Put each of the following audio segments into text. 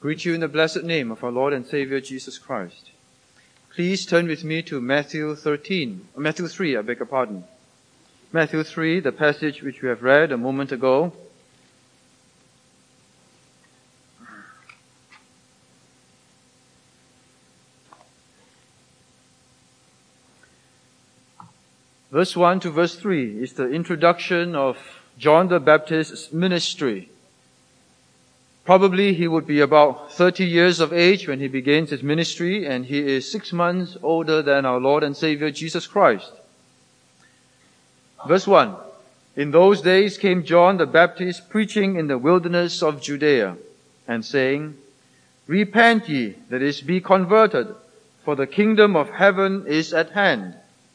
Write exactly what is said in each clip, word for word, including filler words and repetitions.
Greet you in the blessed name of our Lord and Savior Jesus Christ. Please turn with me to Matthew thirteen, Matthew three, I beg your pardon. Matthew three, the passage which we have read a moment ago. Verse one to verse three is the introduction of John the Baptist's ministry. Probably he would be about thirty years of age when he begins his ministry, and he is six months older than our Lord and Savior Jesus Christ. Verse one, in those days came John the Baptist preaching in the wilderness of Judea, and saying, Repent ye, that is, be converted, for the kingdom of heaven is at hand.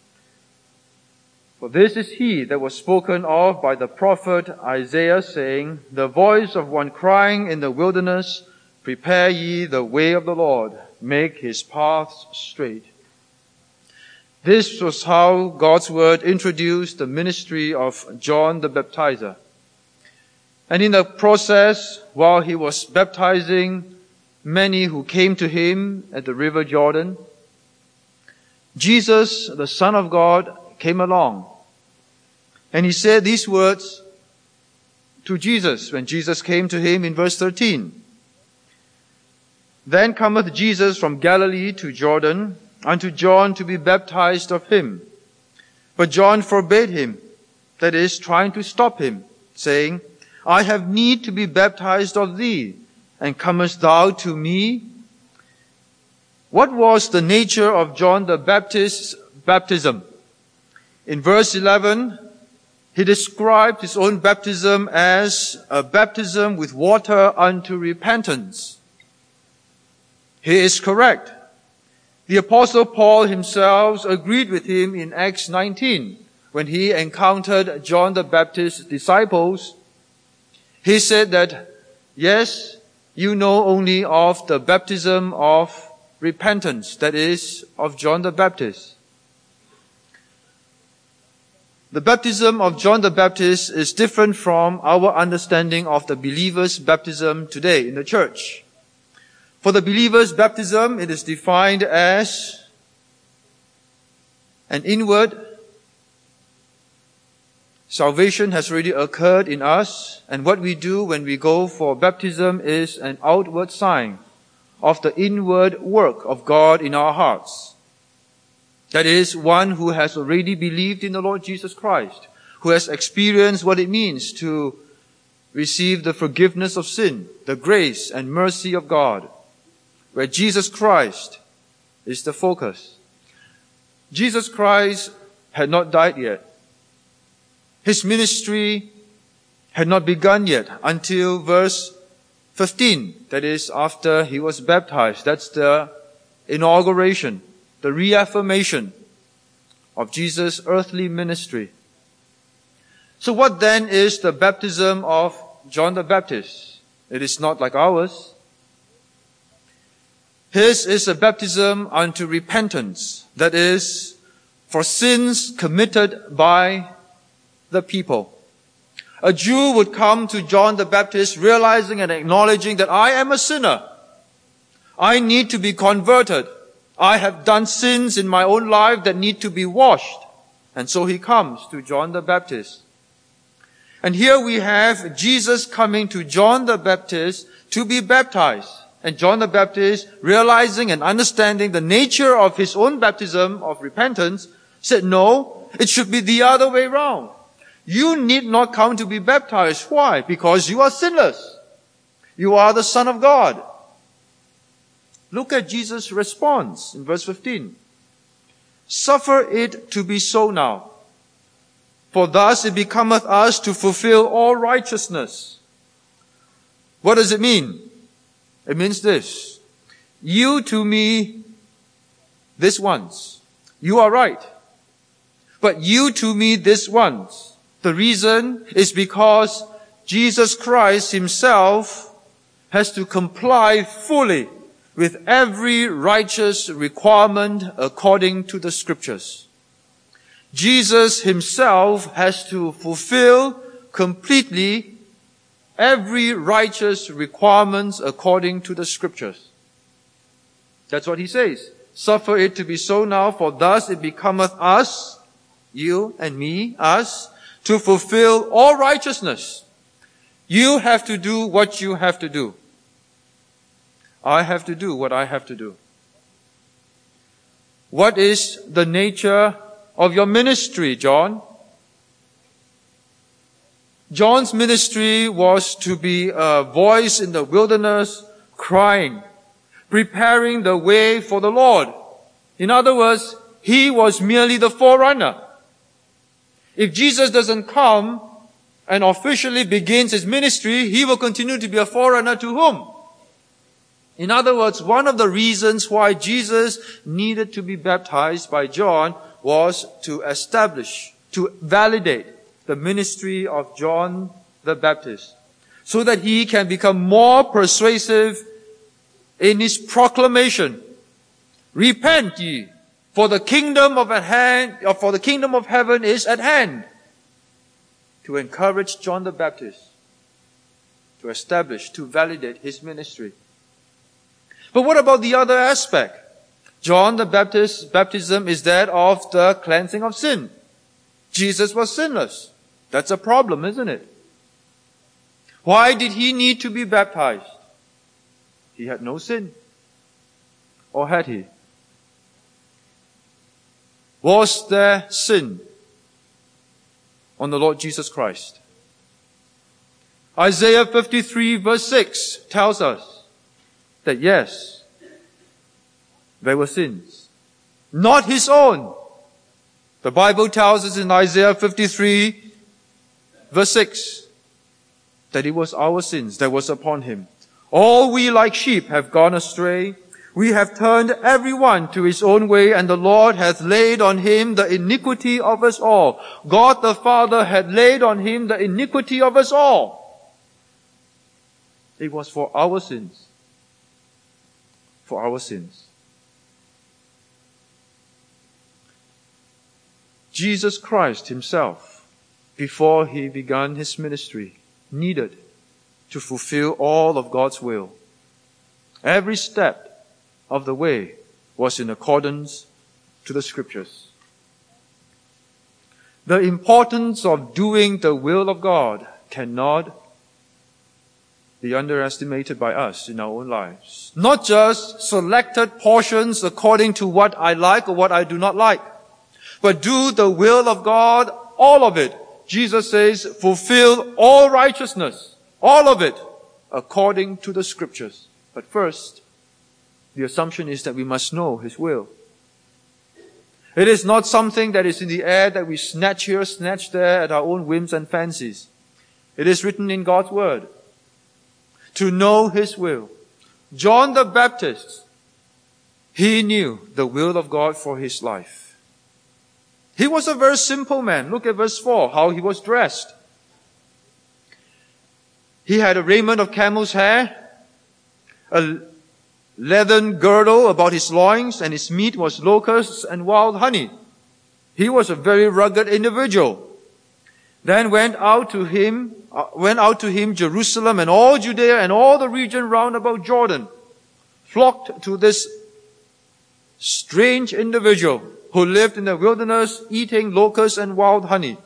For this is he that was spoken of by the prophet Isaiah, saying, The voice of one crying in the wilderness, Prepare ye the way of the Lord, make his paths straight. This was how God's word introduced the ministry of John the Baptizer. And in the process, while he was baptizing many who came to him at the river Jordan, Jesus, the Son of God, came along. And he said these words to Jesus when Jesus came to him in verse thirteen. Then cometh Jesus from Galilee to Jordan unto John to be baptized of him. But John forbade him, that is, trying to stop him, saying, I have need to be baptized of thee, and comest thou to me? What was the nature of John the Baptist's baptism? In verse eleven, he described his own baptism as a baptism with water unto repentance. He is correct. The Apostle Paul himself agreed with him in Acts nineteen when he encountered John the Baptist's disciples. He said that, yes, you know only of the baptism of repentance, that is, of John the Baptist. The baptism of John the Baptist is different from our understanding of the believer's baptism today in the church. For the believer's baptism, it is defined as an inward salvation has already occurred in us, and what we do when we go for baptism is an outward sign of the inward work of God in our hearts. That is, one who has already believed in the Lord Jesus Christ, who has experienced what it means to receive the forgiveness of sin, the grace and mercy of God, where Jesus Christ is the focus. Jesus Christ had not died yet. His ministry had not begun yet until verse fifteen. That is, after he was baptized. That's the inauguration, the reaffirmation of Jesus' earthly ministry. So what then is the baptism of John the Baptist? It is not like ours. His is a baptism unto repentance, that is, for sins committed by the people. A Jew would come to John the Baptist realizing and acknowledging that I am a sinner. I need to be converted. I have done sins in my own life that need to be washed. And so he comes to John the Baptist. And here we have Jesus coming to John the Baptist to be baptized. And John the Baptist, realizing and understanding the nature of his own baptism of repentance, said, no, it should be the other way round. You need not come to be baptized. Why? Because you are sinless. You are the Son of God. Look at Jesus' response in verse fifteen. Suffer it to be so now, for thus it becometh us to fulfill all righteousness. What does it mean? It means this. You to me this once. You are right. But you to me this once. The reason is because Jesus Christ himself has to comply fully with every righteous requirement according to the Scriptures. Jesus himself has to fulfill completely every righteous requirement according to the Scriptures. That's what he says. Suffer it to be so now, for thus it becometh us, you and me, us, to fulfill all righteousness. You have to do what you have to do. I have to do what I have to do. What is the nature of your ministry, John? John's ministry was to be a voice in the wilderness, crying, preparing the way for the Lord. In other words, he was merely the forerunner. If Jesus doesn't come and officially begins his ministry, he will continue to be a forerunner to whom? In other words, one of the reasons why Jesus needed to be baptized by John was to establish, to validate the ministry of John the Baptist, so that he can become more persuasive in his proclamation. Repent ye, for the kingdom of at hand, or for the kingdom of heaven is at hand. To encourage John the Baptist, to establish, to validate his ministry. But what about the other aspect? John the Baptist's baptism is that of the cleansing of sin. Jesus was sinless. That's a problem, isn't it? Why did he need to be baptized? He had no sin. Or had he? Was there sin on the Lord Jesus Christ? Isaiah fifty-three verse six tells us that yes, there were sins. Not his own. The Bible tells us in Isaiah fifty-three verse six that it was our sins that was upon him. All we like sheep have gone astray. We have turned everyone to his own way, and the Lord hath laid on him the iniquity of us all. God the Father had laid on him the iniquity of us all. It was for our sins. For our sins. Jesus Christ himself, before he began his ministry, needed to fulfill all of God's will. Every step of the way was in accordance to the Scriptures. The importance of doing the will of God cannot be underestimated by us in our own lives. Not just selected portions according to what I like or what I do not like, but do the will of God, all of it. Jesus says, fulfill all righteousness, all of it, according to the Scriptures. But first, the assumption is that we must know His will. It is not something that is in the air that we snatch here, snatch there at our own whims and fancies. It is written in God's Word. To know His will. John the Baptist, he knew the will of God for his life. He was a very simple man. Look at verse four, how he was dressed. He had a raiment of camel's hair, a leathern girdle about his loins, and his meat was locusts and wild honey. He was a very rugged individual. Then went out to him, uh, went out to him Jerusalem and all Judea and all the region round about Jordan, flocked to this strange individual who lived in the wilderness eating locusts and wild honey.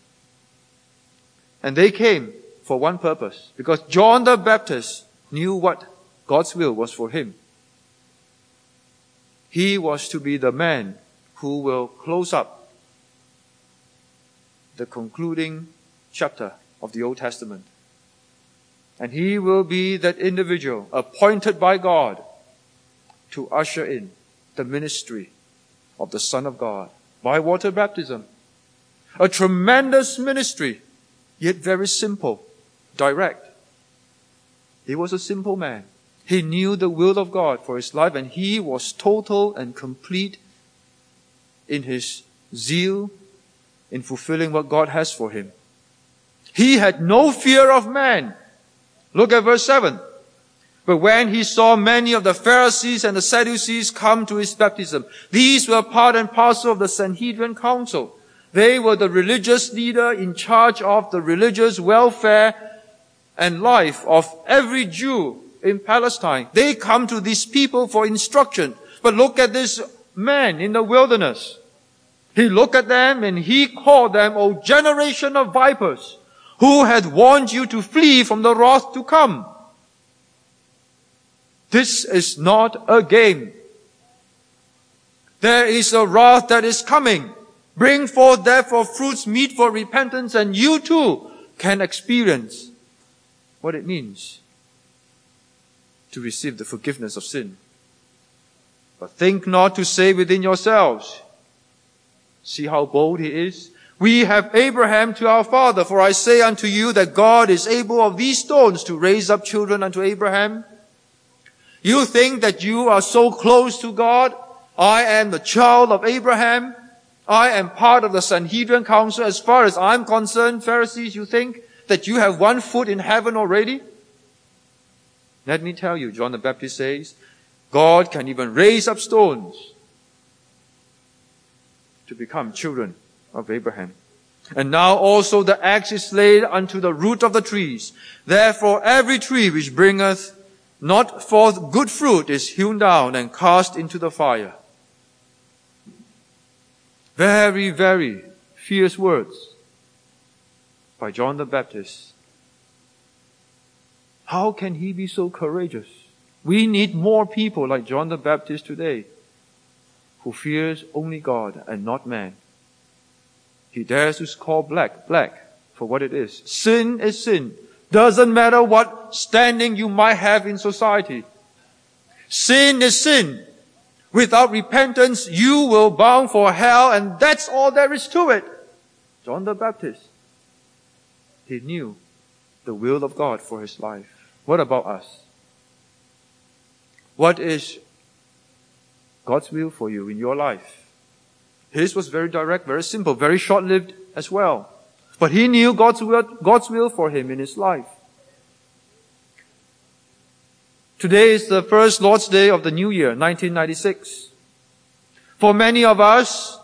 And they came for one purpose, because John the Baptist knew what God's will was for him. He was to be the man who will close up the concluding chapter of the Old Testament. And he will be that individual appointed by God to usher in the ministry of the Son of God by water baptism. A tremendous ministry, yet very simple, direct. He was a simple man. He knew the will of God for his life, and he was total and complete in his zeal in fulfilling what God has for him. He had no fear of man. Look at verse seven. But when he saw many of the Pharisees and the Sadducees come to his baptism, these were part and parcel of the Sanhedrin council. They were the religious leader in charge of the religious welfare and life of every Jew in Palestine. They come to these people for instruction. But look at this man in the wilderness. He looked at them and he called them, O generation of vipers, who had warned you to flee from the wrath to come. This is not a game. There is a wrath that is coming. Bring forth therefore fruits meet for repentance, and you too can experience what it means to receive the forgiveness of sin. But think not to say within yourselves, see how bold he is. We have Abraham to our father, for I say unto you that God is able of these stones to raise up children unto Abraham. You think that you are so close to God. I am the child of Abraham. I am part of the Sanhedrin council. As far as I'm concerned, Pharisees, you think that you have one foot in heaven already? Let me tell you, John the Baptist says, God can even raise up stones to become children of Abraham. And now also the axe is laid unto the root of the trees. Therefore every tree which bringeth not forth good fruit is hewn down and cast into the fire. Very, very fierce words by John the Baptist. How can he be so courageous? We need more people like John the Baptist today, who fears only God and not man. He dares to call black, black for what it is. Sin is sin. Doesn't matter what standing you might have in society. Sin is sin. Without repentance, you will bound for hell, and that's all there is to it. John the Baptist, he knew the will of God for his life. What about us? What is God's will for you in your life? His was very direct, very simple, very short-lived as well. But he knew God's will, God's will for him in his life. Today is the first Lord's Day of the new year, nineteen ninety-six. For many of us,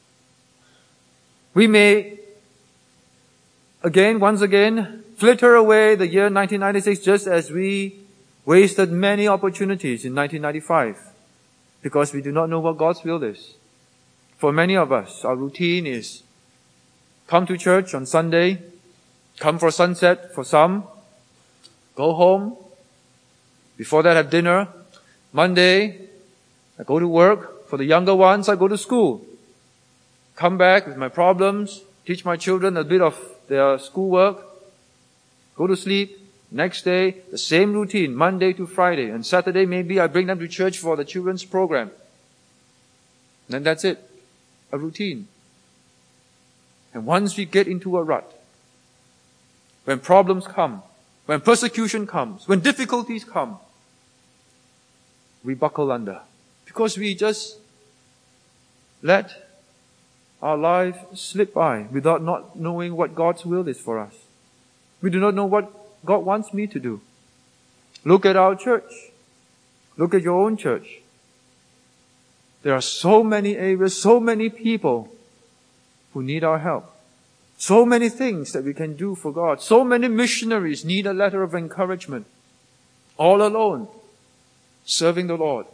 we may, again, once again, flitter away the year nineteen ninety-six just as we wasted many opportunities in nineteen ninety-five because we do not know what God's will is. For many of us, our routine is come to church on Sunday, come for sunset for some, go home, before that have dinner. Monday, I go to work. For the younger ones, I go to school. Come back with my problems, teach my children a bit of their schoolwork, go to sleep. Next day, the same routine, Monday to Friday. And Saturday, maybe I bring them to church for the children's program. Then that's it. A routine. And once we get into a rut, when problems come, when persecution comes, when difficulties come, we buckle under. Because we just let our life slip by without not knowing what God's will is for us. We do not know what God wants me to do. Look at our church. Look at your own church. There are so many areas, so many people who need our help. So many things that we can do for God. So many missionaries need a letter of encouragement. All alone, serving the Lord.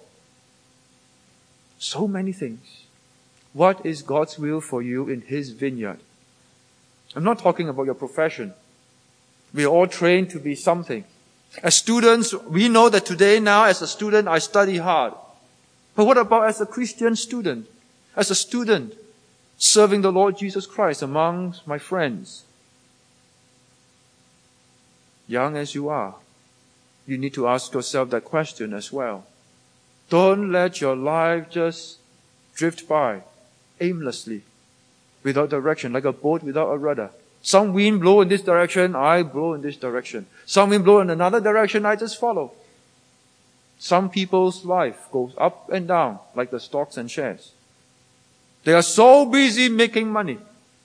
So many things. What is God's will for you in His vineyard? I'm not talking about your profession. We are all trained to be something. As students, we know that today now as a student, I study hard. But what about as a Christian student? As a student, serving the Lord Jesus Christ amongst my friends. Young as you are, you need to ask yourself that question as well. Don't let your life just drift by aimlessly, without direction, like a boat without a rudder. Some wind blow in this direction, I blow in this direction. Some wind blow in another direction, I just follow. Some people's life goes up and down like the stocks and shares. They are so busy making money,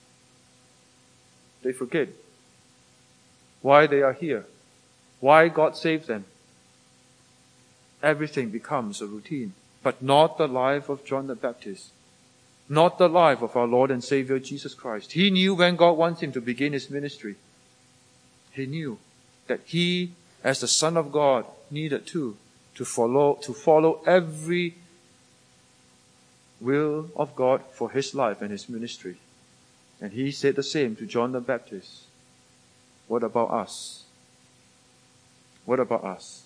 they forget why they are here, why God saved them. Everything becomes a routine, but not the life of John the Baptist, not the life of our Lord and Savior Jesus Christ. He knew when God wants him to begin his ministry. He knew that he, as the Son of God, needed to, to follow, to follow every will of God for his life and his ministry. And he said the same to John the Baptist. What about us? What about us?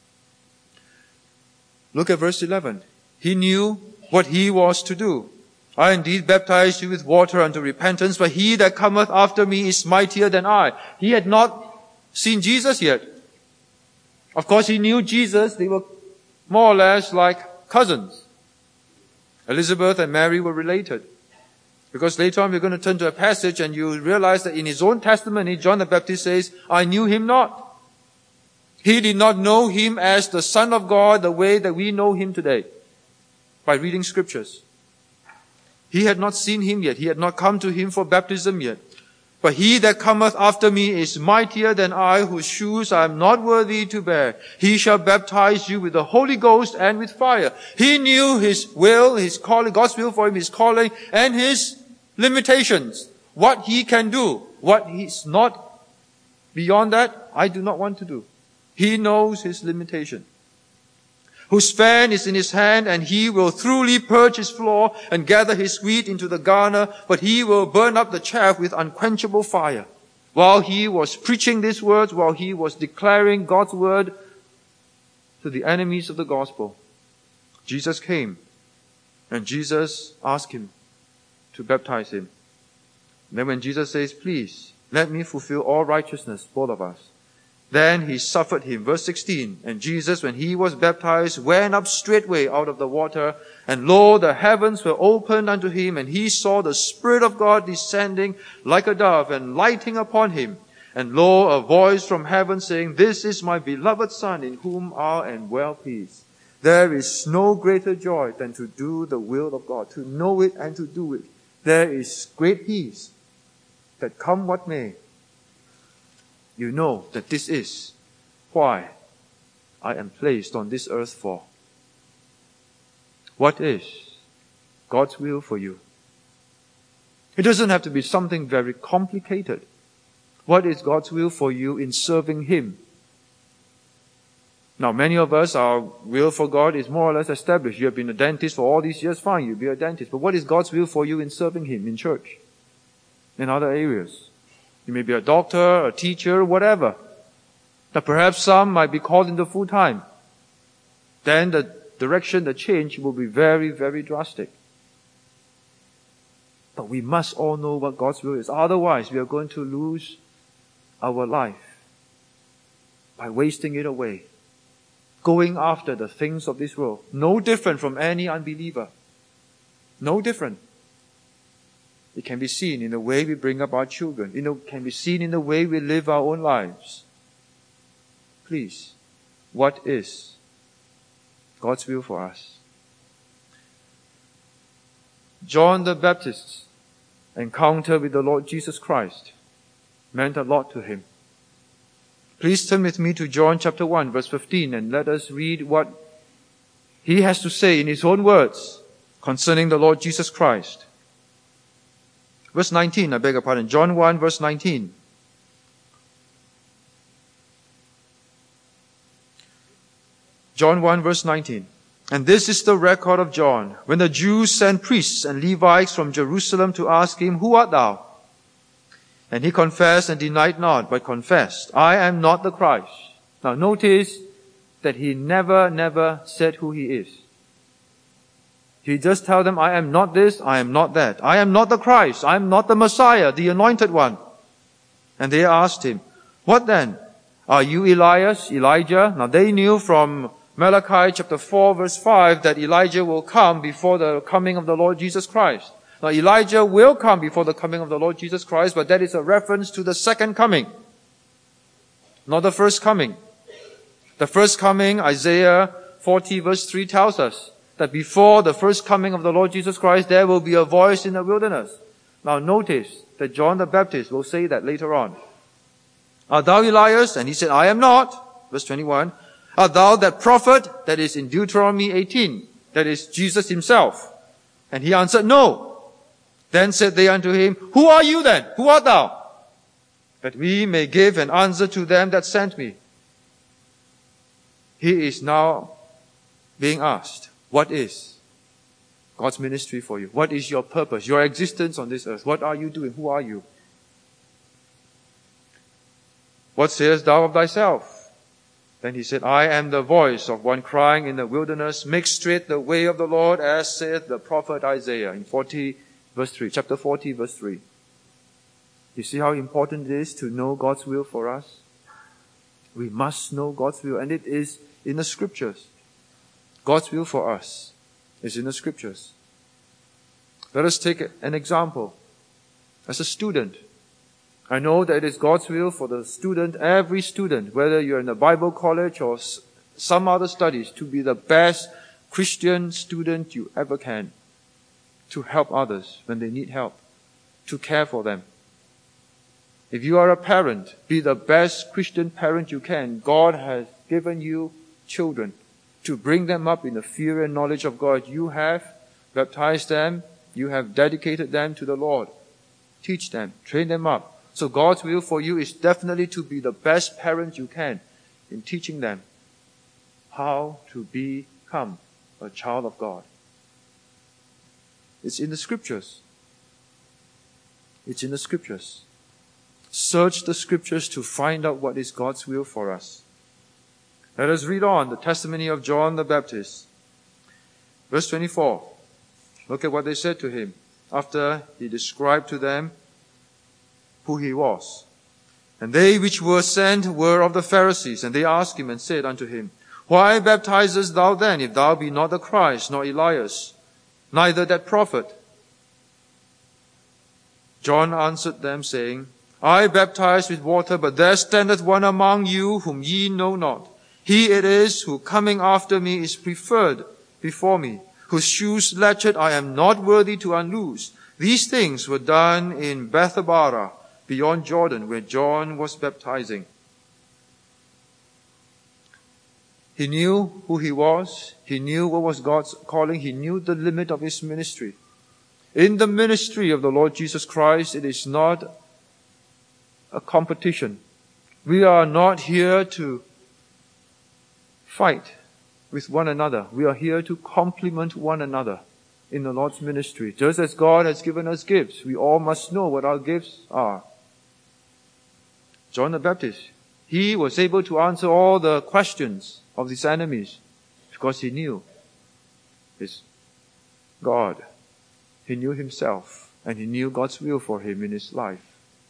Look at verse eleven. He knew what he was to do. I indeed baptize you with water unto repentance, but he that cometh after me is mightier than I. He had not seen Jesus yet. Of course, he knew Jesus. They were more or less like cousins. Elizabeth and Mary were related. Because later on we're going to turn to a passage and you realize that in his own testimony, John the Baptist says, I knew him not. He did not know him as the Son of God the way that we know him today, by reading scriptures. He had not seen him yet. He had not come to him for baptism yet. But he that cometh after me is mightier than I, whose shoes I am not worthy to bear. He shall baptize you with the Holy Ghost and with fire. He knew his will, his calling, God's will for him, his calling, and his limitations. What he can do, what he's not. Beyond that, I do not want to do. He knows his limitation. Whose fan is in his hand, and he will thoroughly purge his floor and gather his wheat into the garner, but he will burn up the chaff with unquenchable fire. While he was preaching these words, while he was declaring God's word to the enemies of the gospel, Jesus came, and Jesus asked him to baptize him. And then when Jesus says, please, let me fulfill all righteousness, both of us, then he suffered him. Verse sixteen, and Jesus, when he was baptized, went up straightway out of the water, and lo, the heavens were opened unto him, and he saw the Spirit of God descending like a dove and lighting upon him. And lo, a voice from heaven saying, this is my beloved Son, in whom I am well pleased. There is no greater joy than to do the will of God, to know it and to do it. There is great peace that come what may. You know that this is why I am placed on this earth for. What is God's will for you? It doesn't have to be something very complicated. What is God's will for you in serving Him? Now, many of us, our will for God is more or less established. You have been a dentist for all these years, fine, you'll be a dentist. But what is God's will for you in serving Him in church? In other areas? You may be a doctor, a teacher, whatever. Now perhaps some might be called into full time. Then the direction, the change will be very, very drastic. But we must all know what God's will is. Otherwise, we are going to lose our life by wasting it away, going after the things of this world. No different from any unbeliever. No different. It can be seen in the way we bring up our children. It can be seen in the way we live our own lives. Please, what is God's will for us? John the Baptist's encounter with the Lord Jesus Christ meant a lot to him. Please turn with me to John chapter one, verse fifteen, and let us read what he has to say in his own words concerning the Lord Jesus Christ. Verse nineteen, I beg your pardon. John one, verse nineteen. John one, verse nineteen. And this is the record of John. When the Jews sent priests and Levites from Jerusalem to ask him, who art thou? And he confessed and denied not, but confessed, I am not the Christ. Now notice that he never, never said who he is. He just tell them, I am not this, I am not that. I am not the Christ, I am not the Messiah, the anointed one. And they asked him, what then? Are you Elias, Elijah? Now they knew from Malachi chapter four verse five that Elijah will come before the coming of the Lord Jesus Christ. Now Elijah will come before the coming of the Lord Jesus Christ, but that is a reference to the second coming, not the first coming. The first coming, Isaiah forty verse three tells us that before the first coming of the Lord Jesus Christ, there will be a voice in the wilderness. Now notice that John the Baptist will say that later on. Art thou Elias? And he said, I am not. Verse twenty-one. Art thou that prophet that is in Deuteronomy eighteen? That is Jesus himself. And he answered, no. Then said they unto him, who are you then? Who art thou? that we may give an answer to them that sent me. He is now being asked, what is God's ministry for you? What is your purpose, your existence on this earth? What are you doing? Who are you? What sayest thou of thyself? Then he said, I am the voice of one crying in the wilderness, make straight the way of the Lord, as saith the prophet Isaiah in forty verse three, chapter forty verse three. You see how important it is to know God's will for us? We must know God's will, and it is in the Scriptures. God's will for us is in the Scriptures. Let us take an example. As a student, I know that it is God's will for the student, every student, whether you're in a Bible college or some other studies, to be the best Christian student you ever can, to help others when they need help, to care for them. If you are a parent, be the best Christian parent you can. God has given you children to bring them up in the fear and knowledge of God. You have baptized them. You have dedicated them to the Lord. Teach them, train them up. So God's will for you is definitely to be the best parent you can in teaching them how to become a child of God. It's in the Scriptures. It's in the Scriptures. Search the Scriptures to find out what is God's will for us. Let us read on the testimony of John the Baptist. Verse twenty-four. Look at what they said to him after he described to them who he was. And they which were sent were of the Pharisees, and they asked him and said unto him, Why baptizest thou then, if thou be not the Christ, nor Elias, neither that prophet? John answered them, saying, I baptize with water, but there standeth one among you whom ye know not. He it is who coming after me is preferred before me, whose shoes latchet I am not worthy to unloose. These things were done in Bethabara, beyond Jordan, where John was baptizing. He knew who he was. He knew what was God's calling. He knew the limit of his ministry. In the ministry of the Lord Jesus Christ, it is not a competition. We are not here to fight with one another. We are here to complement one another in the Lord's ministry. Just as God has given us gifts, we all must know what our gifts are. John the Baptist, he was able to answer all the questions of his enemies because he knew his God. He knew himself, and he knew God's will for him in his life.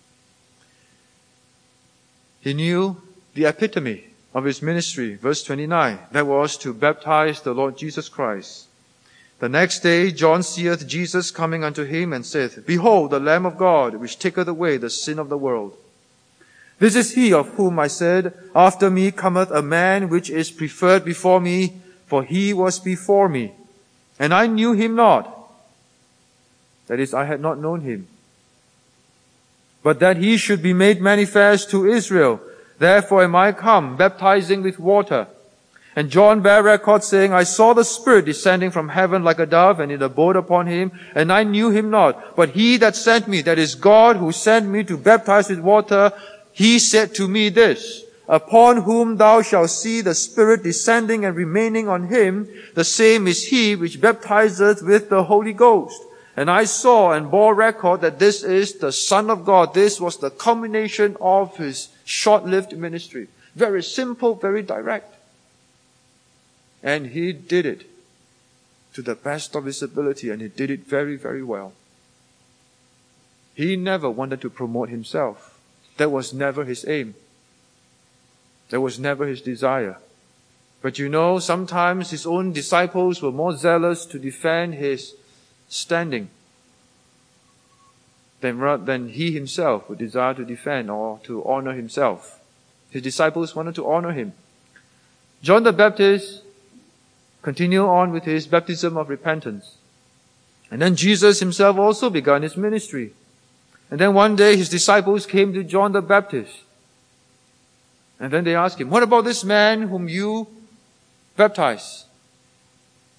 He knew the epitome of his ministry, verse twenty-nine, that was to baptize the Lord Jesus Christ. The next day John seeth Jesus coming unto him, and saith, Behold, the Lamb of God, which taketh away the sin of the world. This is he of whom I said, After me cometh a man which is preferred before me, for he was before me. And I knew him not. That is, I had not known him. But that he should be made manifest to Israel. Therefore am I come, baptizing with water. And John bare record, saying, I saw the Spirit descending from heaven like a dove, and it abode upon him, and I knew him not. But he that sent me, that is God who sent me to baptize with water, he said to me this, Upon whom thou shalt see the Spirit descending and remaining on him, the same is he which baptizeth with the Holy Ghost. And I saw and bore record that this is the Son of God. This was the culmination of his short-lived ministry. Very simple, very direct. And he did it to the best of his ability, and he did it very, very well. He never wanted to promote himself. That was never his aim. That was never his desire. But you know, sometimes his own disciples were more zealous to defend his standing than, than he himself would desire to defend or to honor himself. His disciples wanted to honor him. John the Baptist continued on with his baptism of repentance. And then Jesus himself also began his ministry. And then one day his disciples came to John the Baptist. And then they asked him, What about this man whom you baptize?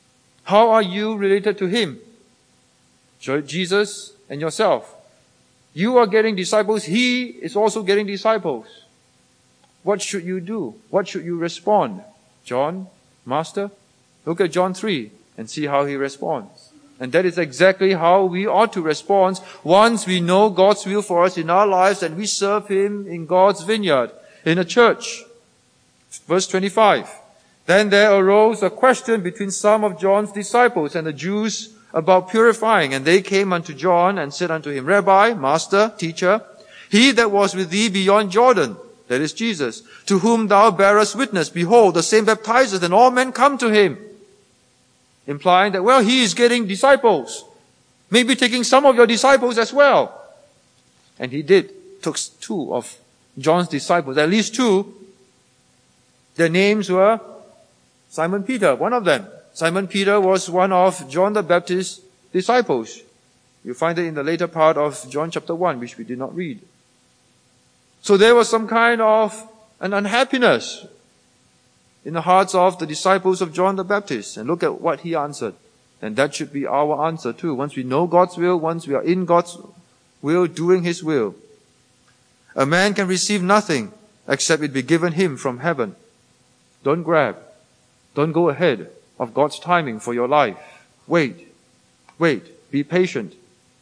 How are you related to him? Jesus and yourself. You are getting disciples. He is also getting disciples. What should you do? What should you respond? John, Master, look at John three and see how he responds. And that is exactly how we ought to respond once we know God's will for us in our lives and we serve Him in God's vineyard, in a church. Verse twenty-five. Then there arose a question between some of John's disciples and the Jews about purifying. And they came unto John and said unto him, Rabbi, Master, Teacher, he that was with thee beyond Jordan, that is Jesus, to whom thou bearest witness, behold, the same baptizeth, and all men come to him. Implying that, well, he is getting disciples. Maybe taking some of your disciples as well. And he did. Took two of John's disciples, at least two. Their names were Simon Peter, one of them. Simon Peter was one of John the Baptist's disciples. You find it in the later part of John chapter one, which we did not read. So there was some kind of an unhappiness in the hearts of the disciples of John the Baptist. And look at what he answered. And that should be our answer too. Once we know God's will, once we are in God's will, doing His will. A man can receive nothing except it be given him from heaven. Don't grab. Don't go ahead of God's timing for your life. Wait. Wait. Be patient.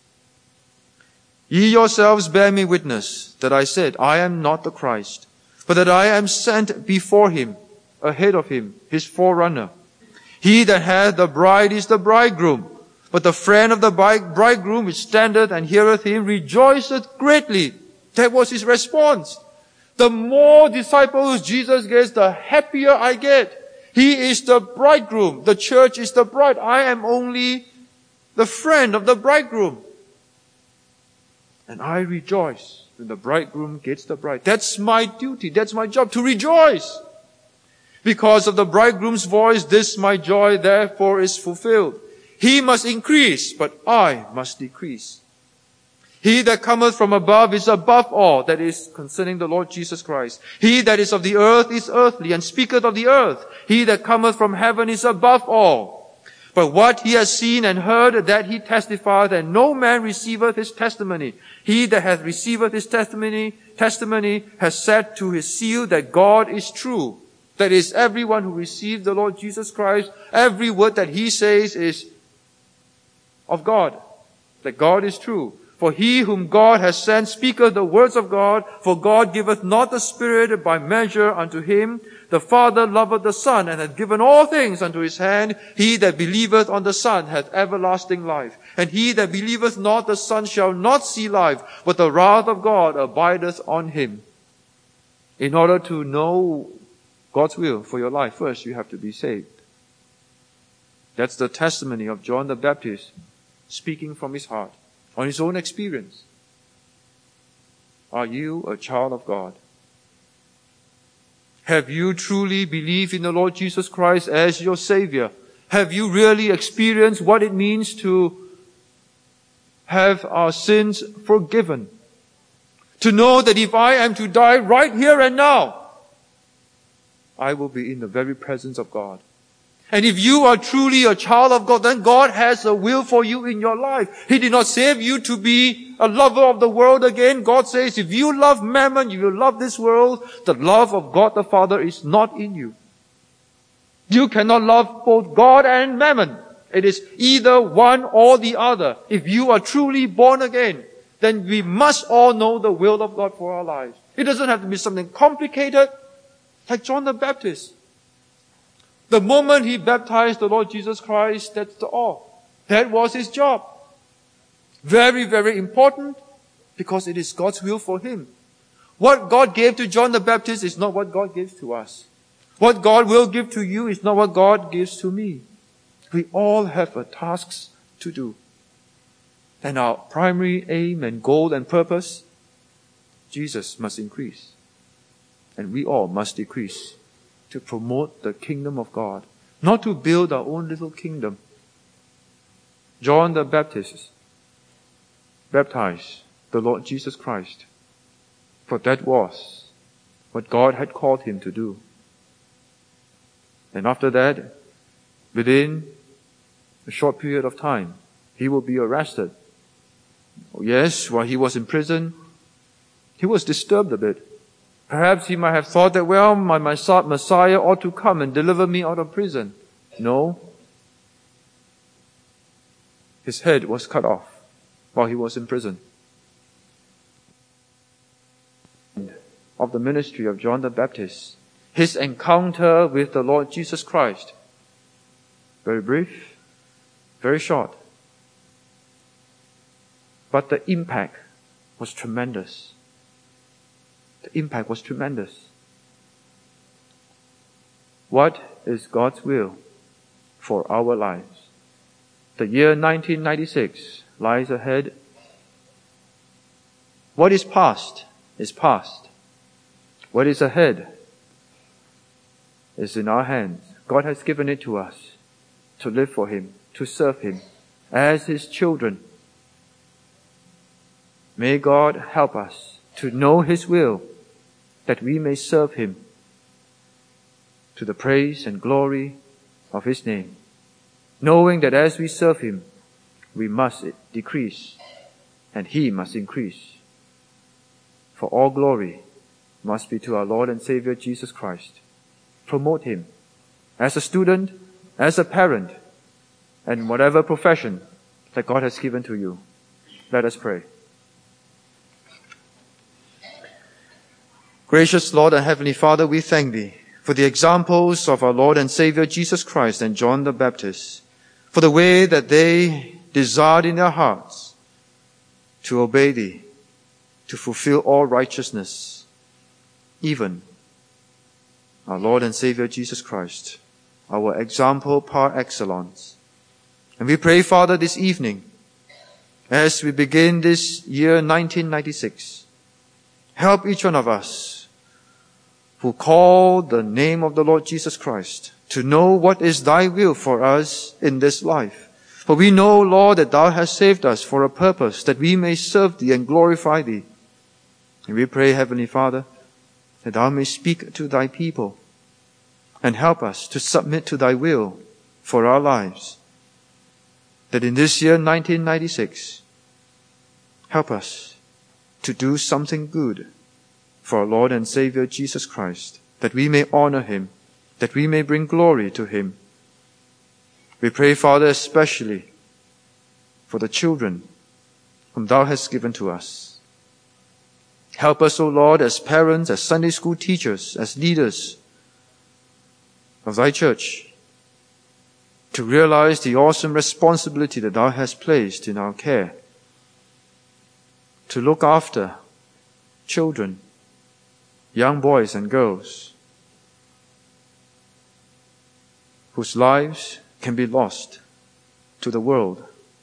Ye yourselves bear me witness that I said, I am not the Christ, but that I am sent before Him, ahead of Him, His forerunner. He that hath the bride is the bridegroom, but the friend of the bridegroom which standeth and heareth Him rejoiceth greatly. That was his response. The more disciples Jesus gets, the happier I get. He is the bridegroom. The church is the bride. I am only the friend of the bridegroom. And I rejoice when the bridegroom gets the bride. That's my duty. That's my job, to rejoice. Because of the bridegroom's voice, this my joy therefore is fulfilled. He must increase, but I must decrease. He that cometh from above is above all, that is, concerning the Lord Jesus Christ. He that is of the earth is earthly, and speaketh of the earth. He that cometh from heaven is above all. But what he has seen and heard, that he testifieth, and no man receiveth his testimony. He that hath received his testimony, testimony has set to his seal that God is true. That is, everyone who receives the Lord Jesus Christ, every word that he says is of God. That God is true. For he whom God has sent speaketh the words of God, for God giveth not the Spirit by measure unto him. The Father loveth the Son, and hath given all things unto his hand. He that believeth on the Son hath everlasting life. And he that believeth not the Son shall not see life, but the wrath of God abideth on him. In order to know God's will for your life, first you have to be saved. That's the testimony of John the Baptist, speaking from his heart, on his own experience. Are you a child of God? Have you truly believed in the Lord Jesus Christ as your Savior? Have you really experienced what it means to have our sins forgiven? To know that if I am to die right here and now, I will be in the very presence of God. And if you are truly a child of God, then God has a will for you in your life. He did not save you to be a lover of the world again. God says, if you love mammon, you will love this world. The love of God the Father is not in you. You cannot love both God and mammon. It is either one or the other. If you are truly born again, then we must all know the will of God for our lives. It doesn't have to be something complicated, like John the Baptist. The moment he baptized the Lord Jesus Christ, that's the all. That was his job. Very, very important, because it is God's will for him. What God gave to John the Baptist is not what God gives to us. What God will give to you is not what God gives to me. We all have a task to do. And our primary aim and goal and purpose, Jesus must increase. And we all must decrease, to promote the kingdom of God, not to build our own little kingdom. John the Baptist baptized the Lord Jesus Christ, for that was what God had called him to do. And after that, within a short period of time, he will be arrested, Yes, while he was in prison, he was disturbed a bit. Perhaps he might have thought that, well, my Messiah ought to come and deliver me out of prison. No. His head was cut off while he was in prison. Of the ministry of John the Baptist, his encounter with the Lord Jesus Christ. Very brief, very short. But the impact was tremendous. The impact was tremendous. What is God's will for our lives? The year nineteen ninety-six lies ahead. What is past is past. What is ahead is in our hands. God has given it to us to live for Him, to serve Him as His children. May God help us to know His will, that we may serve Him to the praise and glory of His name, knowing that as we serve Him, we must decrease and He must increase. For all glory must be to our Lord and Savior Jesus Christ. Promote Him as a student, as a parent, and whatever profession that God has given to you. Let us pray. Gracious Lord and Heavenly Father, we thank Thee for the examples of our Lord and Savior Jesus Christ and John the Baptist, for the way that they desired in their hearts to obey Thee, to fulfill all righteousness, even our Lord and Savior Jesus Christ, our example par excellence. And we pray, Father, this evening, as we begin this year nineteen ninety-six, help each one of us who call the name of the Lord Jesus Christ to know what is Thy will for us in this life. For we know, Lord, that Thou hast saved us for a purpose, that we may serve Thee and glorify Thee. And we pray, Heavenly Father, that Thou may speak to Thy people and help us to submit to Thy will for our lives. That in this year nineteen ninety-six, help us to do something good for our Lord and Savior Jesus Christ, that we may honor Him, that we may bring glory to Him. We pray, Father, especially for the children whom Thou hast given to us. Help us, O Lord, as parents, as Sunday school teachers, as leaders of Thy church, to realize the awesome responsibility that Thou hast placed in our care, to look after children, young boys and girls, whose lives can be lost to the world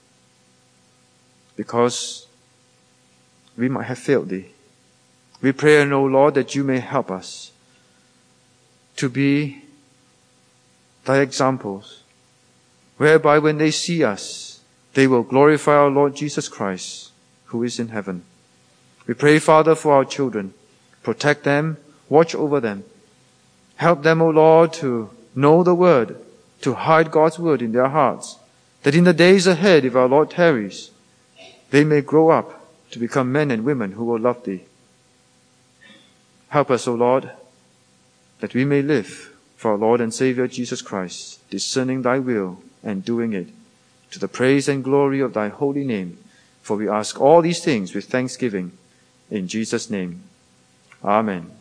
because we might have failed Thee. We pray, O Lord, that You may help us to be Thy examples, whereby when they see us, they will glorify our Lord Jesus Christ, who is in heaven. We pray, Father, for our children. Protect them, watch over them. Help them, O Lord, to know the Word, to hide God's Word in their hearts, that in the days ahead, if our Lord tarries, they may grow up to become men and women who will love Thee. Help us, O Lord, that we may live for our Lord and Savior Jesus Christ, discerning Thy will and doing it, to the praise and glory of Thy holy name. For we ask all these things with thanksgiving in Jesus' name. Amen.